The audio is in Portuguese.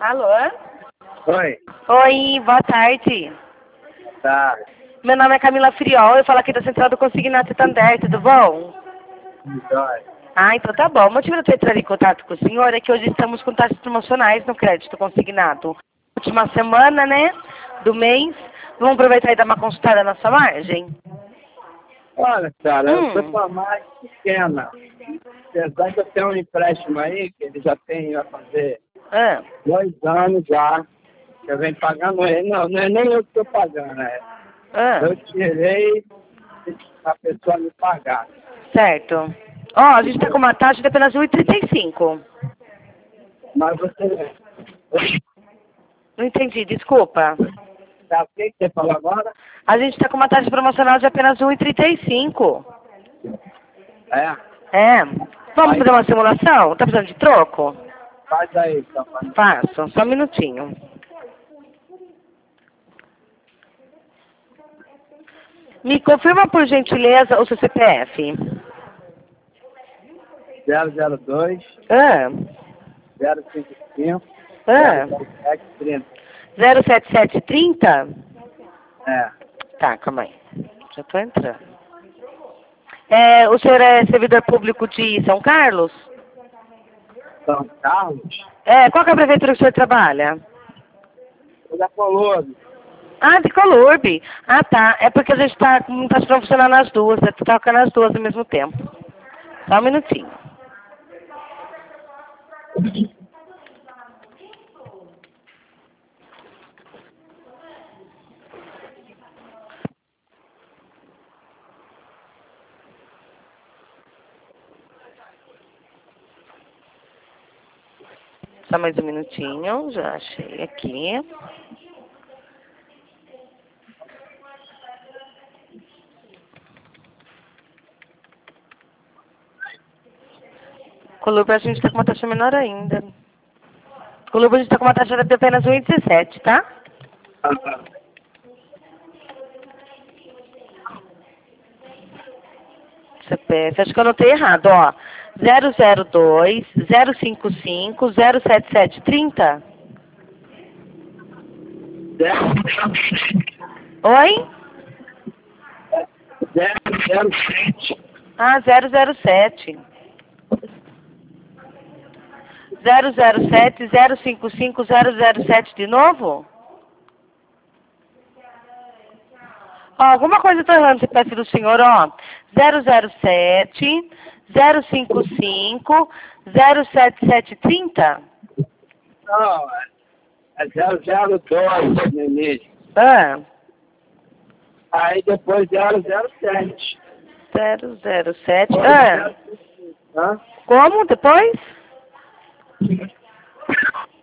Alô? Oi. Oi, boa tarde. Tá. Meu nome é Camila Friol, eu falo aqui da Central do Consignado Santander, tudo bom? Jóia. Ah, então tá bom. O motivo de eu entrar em contato com o senhor é que hoje estamos com taxas promocionais no crédito consignado. Última semana, né, do mês. Vamos aproveitar e dar uma consultada na sua margem? Olha, cara, eu sou uma margem pequena. Apesar que eu tenho um empréstimo aí, que ele já tem, vai fazer 2 anos já. Que eu venho pagando ele. Não é nem eu que estou pagando, né? Eu tirei a pessoa me pagar. Certo. Ó, a gente tá com uma taxa de apenas 1,35. Mas você... Não entendi, desculpa. Tá, o que você falou agora? A gente tá com uma taxa promocional de apenas 1,35. É. É. Vamos fazer uma simulação? Tá precisando de troco? Faz aí, então. Faço, só um minutinho. Me confirma, por gentileza, o seu CPF. 002 Ah, 055 ah. 0730. 07730? É. Tá, calma aí. Já tô entrando. É, o senhor é servidor público de São Carlos? São Carlos? É, qual que é a prefeitura que o senhor trabalha? Eu já falou. Ah, de Colurbe. Ah, tá. É porque a gente não tá funcionando nas duas. Você tá tocando as duas ao mesmo tempo. Só um minutinho. Só mais um minutinho. Já achei aqui. Colurbe a gente tá com uma taxa menor ainda. Colurbe a gente tá com uma taxa de apenas 1,17, tá? CPF, acho que eu anotei errado, ó. 002 055 07730. Oi? 007. Ah, 007. 007 055 007 de novo? Ó, alguma coisa tá errando no CPF do senhor, ó. 007 055 07730. Não, é 002 no início. Ah. Aí depois 007. 007. Ah. Hã? Como depois?